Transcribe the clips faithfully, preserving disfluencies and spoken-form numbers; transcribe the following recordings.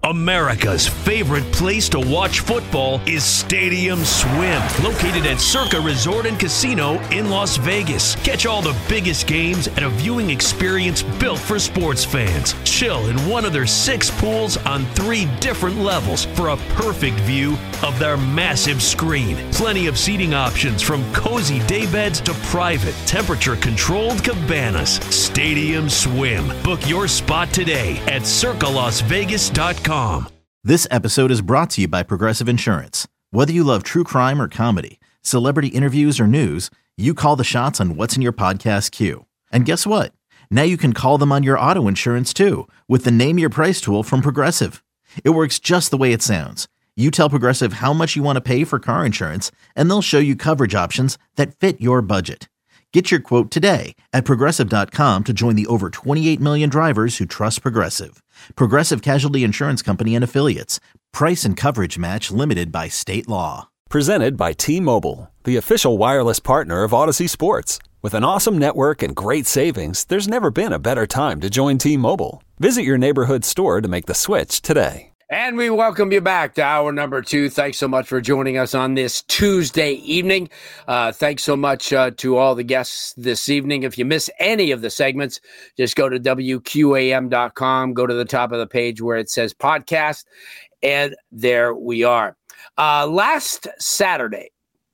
America's favorite place to watch football is Stadium Swim, located at Circa Resort and Casino in Las Vegas. Catch all the biggest games at a viewing experience built for sports fans. Chill in one of their six pools on three different levels for a perfect view of their massive screen. Plenty of seating options from cozy daybeds to private, temperature-controlled cabanas. Stadium Swim. Book your spot today at circa las vegas dot com. This episode is brought to you by Progressive Insurance. Whether you love true crime or comedy, celebrity interviews or news, you call the shots on what's in your podcast queue. And guess what? Now you can call them on your auto insurance too with the Name Your Price tool from Progressive. It works just the way it sounds. You tell Progressive how much you want to pay for car insurance, and they'll show you coverage options that fit your budget. Get your quote today at progressive dot com to join the over twenty-eight million drivers who trust Progressive. Progressive Casualty Insurance Company and Affiliates. Price and coverage match limited by state law. Presented by T-Mobile, the official wireless partner of Odyssey Sports. With an awesome network and great savings, there's never been a better time to join T-Mobile. Visit your neighborhood store to make the switch today. And we welcome you back to hour number two. Thanks so much for joining us on this Tuesday evening. Uh, thanks so much uh, to all the guests this evening. If you miss any of the segments, just go to W Q A M dot com, go to the top of the page where it says podcast, and there we are. Uh, last Saturday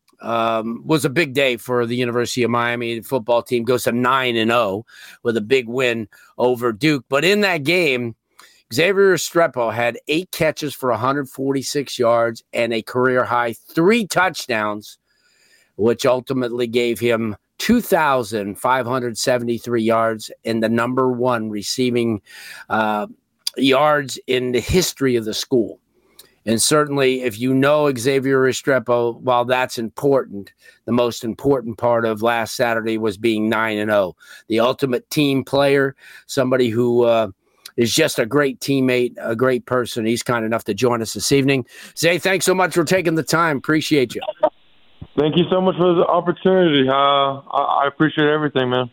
um, was a big day for the University of Miami. The football team goes to nine and oh with a big win over Duke. But in that game, Xavier Restrepo had eight catches for one hundred forty-six yards and a career-high three touchdowns, which ultimately gave him two thousand five hundred seventy-three yards and the number one receiving uh, yards in the history of the school. And certainly, if you know Xavier Restrepo, while that's important, the most important part of last Saturday was being nine and oh. The ultimate team player, somebody who uh, – is just a great teammate, a great person. He's kind enough to join us this evening. Zay, thanks so much for taking the time. Appreciate you. Thank you so much for the opportunity. Uh, I, I appreciate everything, man.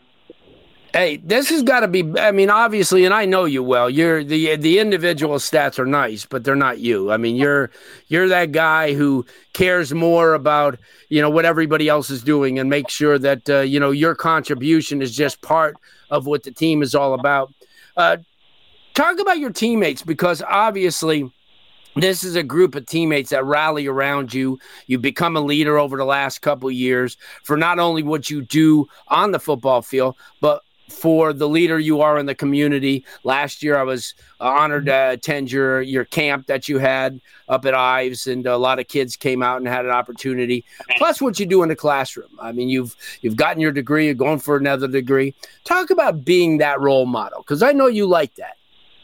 Hey, this has got to be, I mean, obviously, and I know you well, you're the the individual stats are nice, but they're not you. I mean, you're you're that guy who cares more about, you know, what everybody else is doing and make sure that, uh, you know, your contribution is just part of what the team is all about. Uh, Talk about your teammates, because obviously this is a group of teammates that rally around you. You become a leader over the last couple of years for not only what you do on the football field, but for the leader you are in the community. Last year I was honored to attend your, your camp that you had up at Ives, and a lot of kids came out and had an opportunity. Plus what you do in the classroom. I mean, you've you've gotten your degree, you're going for another degree. Talk about being that role model, because I know you like that.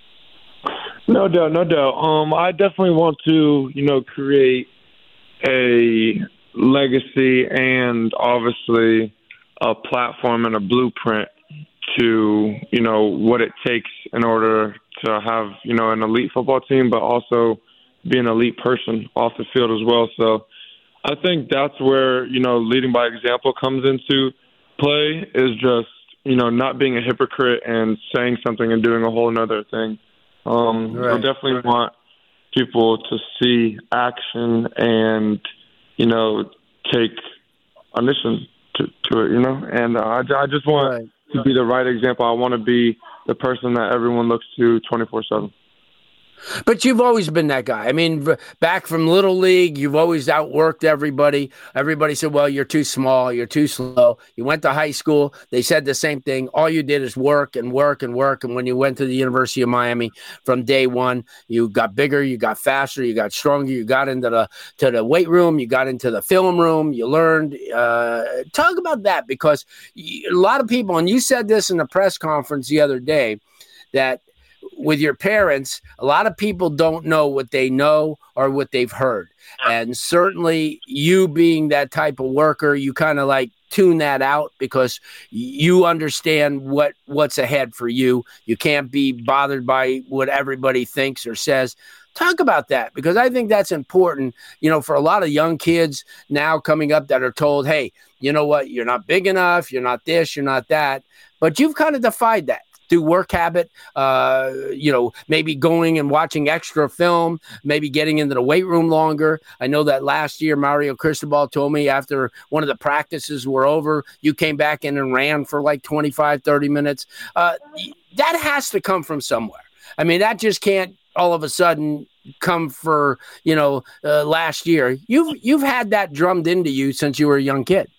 No doubt, no doubt. Um, I definitely want to, you know, create a legacy and obviously a platform and a blueprint to, you know, what it takes in order to have, you know, an elite football team, but also be an elite person off the field as well. So I think that's where, you know, leading by example comes into play, is just, you know, not being a hypocrite and saying something and doing a whole nother thing. Um, right. I definitely want people to see action and, you know, take audition to, to it, you know, and uh, I, I just want right. to be the right example. I want to be the person that everyone looks to twenty-four seven. But you've always been that guy. I mean, back from Little League, you've always outworked everybody. Everybody said, well, you're too small, you're too slow. You went to high school. They said the same thing. All you did is work and work and work. And when you went to the University of Miami from day one, you got bigger, you got faster, you got stronger, you got into the to the weight room, you got into the film room, you learned. Uh, talk about that, because a lot of people, and you said this in the press conference the other day, that with your parents, a lot of people don't know what they know or what they've heard. And certainly you being that type of worker, you kind of like tune that out, because you understand what, what's ahead for you. You can't be bothered by what everybody thinks or says. Talk about that, because I think that's important, you know, for a lot of young kids now coming up that are told, hey, you know what, you're not big enough, you're not this, you're not that. But you've kind of defied that. through work habit, uh, you know, maybe going and watching extra film, maybe getting into the weight room longer. I know that last year, Mario Cristobal told me after one of the practices were over, you came back in and ran for like twenty-five, thirty minutes. Uh, that has to come from somewhere. I mean, that just can't all of a sudden come for, you know, uh, last year. You've, you've had that drummed into you since you were a young kid.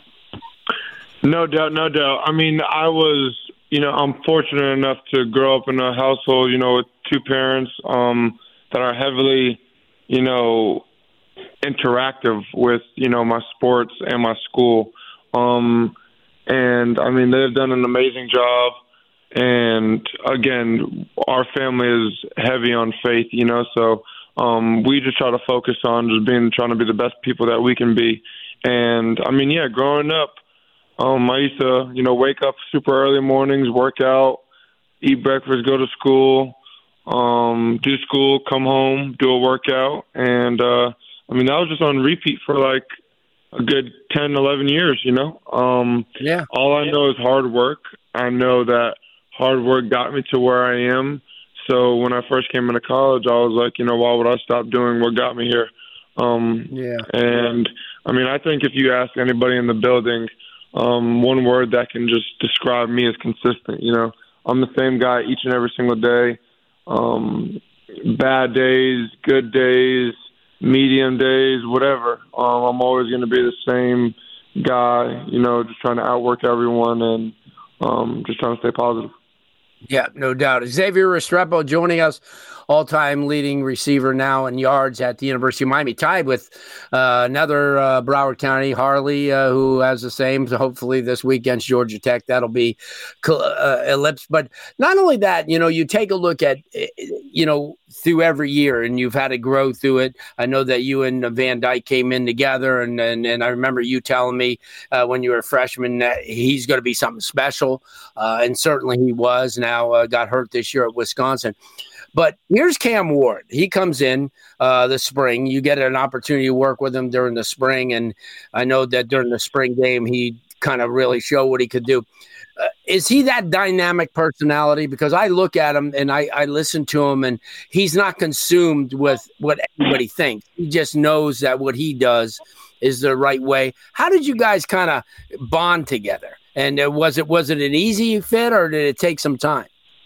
No doubt, no doubt. I mean, I was, you know, I'm fortunate enough to grow up in a household, you know, with two parents um, that are heavily, you know, interactive with, you know, my sports and my school. Um, and, I mean, they've done an amazing job. And, again, our family is heavy on faith, you know, so um, we just try to focus on just being, trying to be the best people that we can be. And, I mean, yeah, growing up, Um, I used to, you know, wake up super early mornings, work out, eat breakfast, go to school, um, do school, come home, do a workout. And, uh, I mean, that was just on repeat for like a good ten, eleven years, you know. Um, yeah. All I know is hard work. I know that hard work got me to where I am. So when I first came into college, I was like, you know, why would I stop doing what got me here? Um, yeah. And, I mean, I think if you ask anybody in the building, Um, one word that can just describe me is consistent. You know, I'm the same guy each and every single day. Um, bad days, good days, medium days, whatever. Um, I'm always going to be the same guy, you know, just trying to outwork everyone and um, just trying to stay positive. Yeah, no doubt. Xavier Restrepo joining us, all-time leading receiver now in yards at the University of Miami, tied with uh, another uh, Broward County, Harley, uh, who has the same. So hopefully this week against Georgia Tech, that'll be uh, ellipsed. But not only that, you know, you take a look at, you know, through every year, and you've had to grow through it. I know that you and Van Dyke came in together, and and, and I remember you telling me uh, when you were a freshman that he's going to be something special, uh, and certainly he was. Now uh, got hurt this year at Wisconsin. But here's Cam Ward. He comes in uh, the spring. You get an opportunity to work with him during the spring, and I know that during the spring game he kind of really showed what he could do. Uh, is he that dynamic personality? Because I look at him and I, I listen to him, and he's not consumed with what everybody thinks. He just knows that what he does is the right way. How did you guys kind of bond together? And uh, was it was it an easy fit, or did it take some time?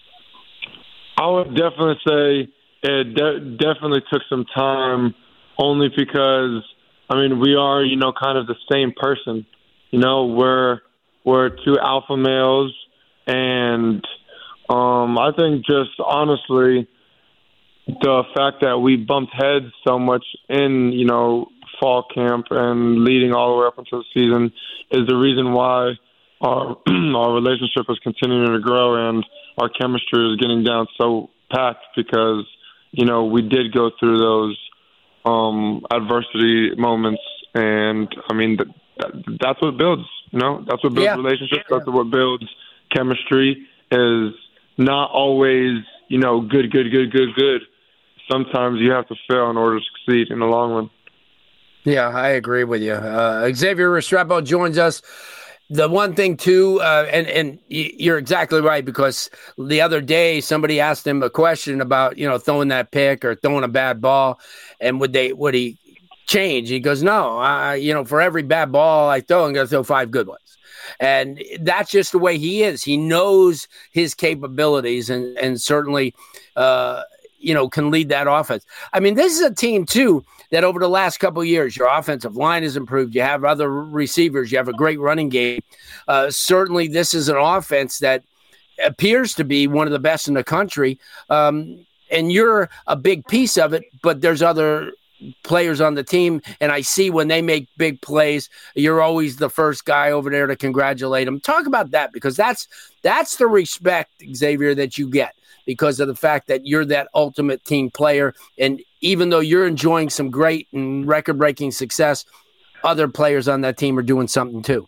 I would definitely say it de- definitely took some time, only because, I mean, we are, you know, kind of the same person. You know, we're we're two alpha males, and um, I think just honestly, the fact that we bumped heads so much in, you know, fall camp and leading all the way up until the season is the reason why our our relationship is continuing to grow and our chemistry is getting down so packed, because, you know, we did go through those um, adversity moments. And, I mean, that, that, that's what builds, you know, that's what builds yeah. relationships. Yeah. That's what builds chemistry, is not always, you know, good, good, good, good, good. Sometimes you have to fail in order to succeed in the long run. Yeah, I agree with you. Uh, Xavier Restrepo joins us. The one thing, too, uh, and, and you're exactly right, because the other day somebody asked him a question about, you know, throwing that pick or throwing a bad ball, and would they would he change? He goes, no, I, you know, for every bad ball I throw, I'm going to throw five good ones. And that's just the way he is. He knows his capabilities, and, and certainly, uh, you know, can lead that offense. I mean, this is a team, too, that over the last couple of years, your offensive line has improved. You have other receivers. You have a great running game. Uh, certainly, this is an offense that appears to be one of the best in the country. Um, and you're a big piece of it, but there's other players on the team, and I see when they make big plays, you're always the first guy over there to congratulate them. Talk about that, because that's that's the respect, Xavier, that you get, because of the fact that you're that ultimate team player. And even though you're enjoying some great and record-breaking success, other players on that team are doing something too.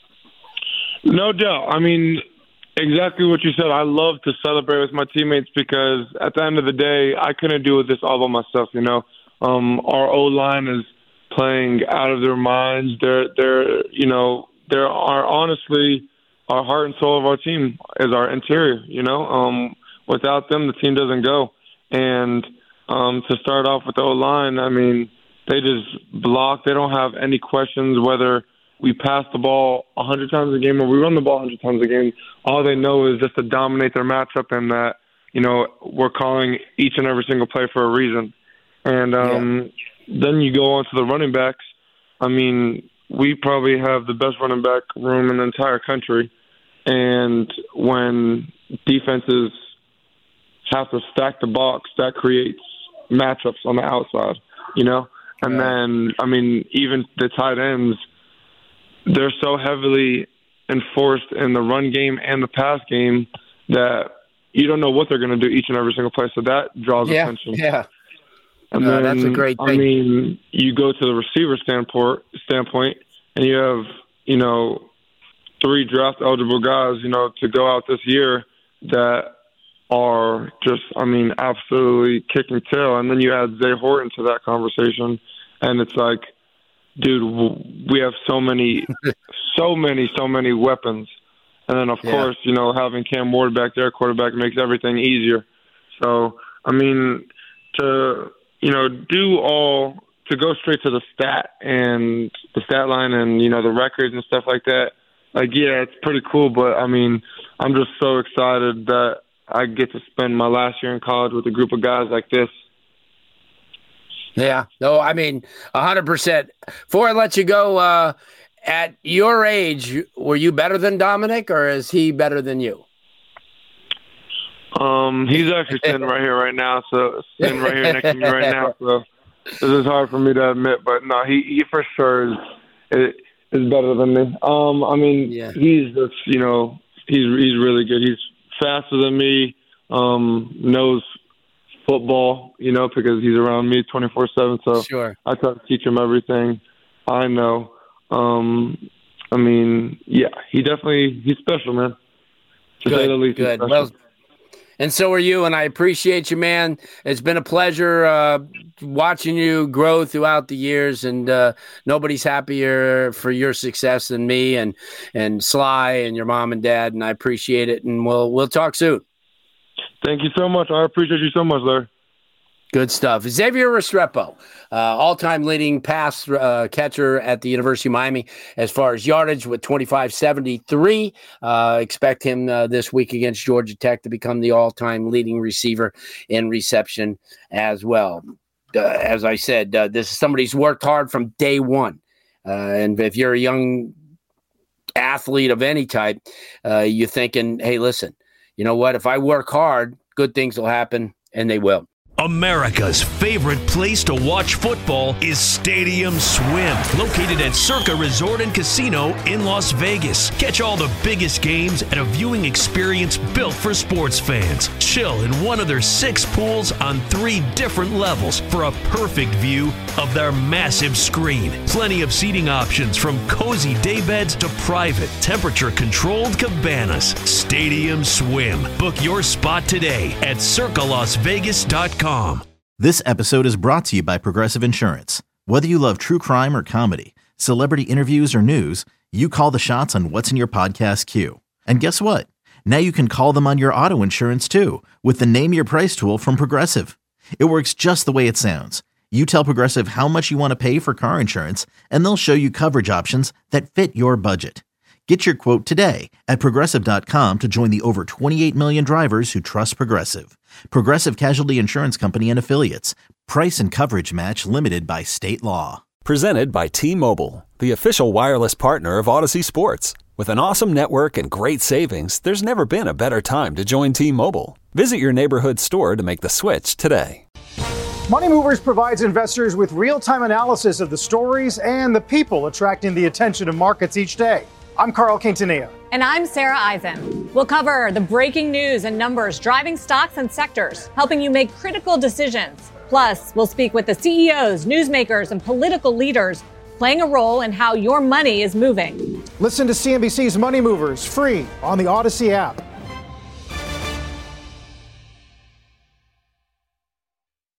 No doubt. I mean, exactly what you said. I love to celebrate with my teammates, because at the end of the day, I couldn't do this all by myself, you know. Um, our O-line is playing out of their minds. They're, they're, you know, there are honestly our heart and soul of our team is our interior. You know, um, without them, the team doesn't go. And um, to start off with the O-line, I mean, they just block. They don't have any questions whether we pass the ball one hundred times a game or we run the ball one hundred times a game. All they know is just to dominate their matchup, and that, you know, we're calling each and every single play for a reason. And um, yeah. then you go on to the running backs. I mean, we probably have the best running back room in the entire country. And when defenses have to stack the box, that creates matchups on the outside, you know? And yeah. then, I mean, even the tight ends, they're so heavily enforced in the run game and the pass game that you don't know what they're going to do each and every single play. So that draws yeah, attention. Yeah, and no, then, that's a great thing. I mean, you go to the receiver standpoint, standpoint, and you have, you know, three draft-eligible guys, you know, to go out this year that are just, I mean, absolutely kicking tail. And then you add Zay Horton to that conversation, and it's like, dude, we have so many, so many, so many weapons. And then, of yeah. course, you know, having Cam Ward back there, quarterback, makes everything easier. So, I mean, to, you know, do all, to go straight to the stat and the stat line and, you know, the records and stuff like that, like, yeah, it's pretty cool. But, I mean, I'm just so excited that I get to spend my last year in college with a group of guys like this. Yeah, no, I mean, one hundred percent. Before I let you go, uh, at your age, were you better than Dominic, or is he better than you? Um, he's actually sitting right here right now, so sitting right here next to me right now. So this is hard for me to admit, but no, he, he for sure is, is is better than me. Um, I mean, yeah. he's just, you know, he's he's really good. He's faster than me. Um, knows football, you know, because he's around me twenty-four seven. So sure. I try to teach him everything I know. Um, I mean, yeah, he definitely, he's special, man. To good, say the least, good. Well, and so are you, and I appreciate you, man. It's been a pleasure uh, watching you grow throughout the years, and uh, nobody's happier for your success than me and and Sly and your mom and dad, and I appreciate it, and we'll we'll talk soon. Thank you so much. I appreciate you so much, Larry. Good stuff. Xavier Restrepo, uh, all-time leading pass uh, catcher at the University of Miami as far as yardage with twenty-five seventy-three. Uh, expect him uh, this week against Georgia Tech to become the all-time leading receiver in reception as well. Uh, as I said, uh, this is somebody who's worked hard from day one. Uh, and if you're a young athlete of any type, uh, you're thinking, hey, listen, you know what? If I work hard, good things will happen, and they will. America's favorite place to watch football is Stadium Swim, located at Circa Resort and Casino in Las Vegas. Catch all the biggest games at a viewing experience built for sports fans. Chill in one of their six pools on three different levels for a perfect view of their massive screen. Plenty of seating options from cozy daybeds to private, temperature-controlled cabanas. Stadium Swim. Book your spot today at circa las vegas dot com. This episode is brought to you by Progressive Insurance. Whether you love true crime or comedy, celebrity interviews or news, you call the shots on what's in your podcast queue. And guess what? Now you can call them on your auto insurance too with the Name Your Price tool from Progressive. It works just the way it sounds. You tell Progressive how much you want to pay for car insurance, and they'll show you coverage options that fit your budget. Get your quote today at Progressive dot com to join the over twenty-eight million drivers who trust Progressive. Progressive Casualty Insurance Company and Affiliates. Price and coverage match limited by state law. Presented by T-Mobile, the official wireless partner of Odyssey Sports. With an awesome network and great savings, there's never been a better time to join T-Mobile. Visit your neighborhood store to make the switch today. Money Movers provides investors with real-time analysis of the stories and the people attracting the attention of markets each day. I'm Carl Quintanilla. And I'm Sarah Eisen. We'll cover the breaking news and numbers driving stocks and sectors, helping you make critical decisions. Plus, we'll speak with the C E Os, newsmakers, and political leaders playing a role in how your money is moving. Listen to C N B C's Money Movers free on the Odyssey app.